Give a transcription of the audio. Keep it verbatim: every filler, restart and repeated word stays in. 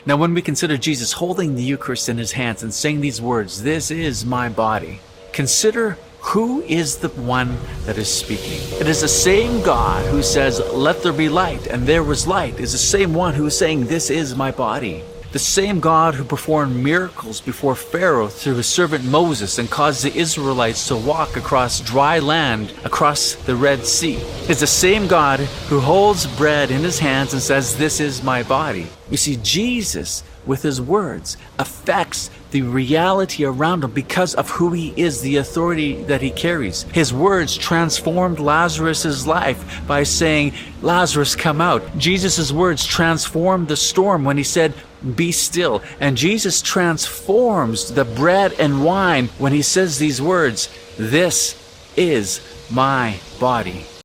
Now, when we consider Jesus holding the Eucharist in his hands and saying these words, "This is my body," consider who is the one that is speaking. It is the same God who says, "Let there be light," and there was light, is the same one who is saying, "This is my body." The same God who performed miracles before Pharaoh through his servant Moses and caused the Israelites to walk across dry land, across the Red Sea, is the same God who holds bread in his hands and says, "This is my body." You see, Jesus, with his words, affects the reality around him because of who he is, the authority that he carries. His words transformed Lazarus' life by saying, "Lazarus, come out." Jesus' words transformed the storm when he said, "Be still." And Jesus transforms the bread and wine when he says these words, "This is my body."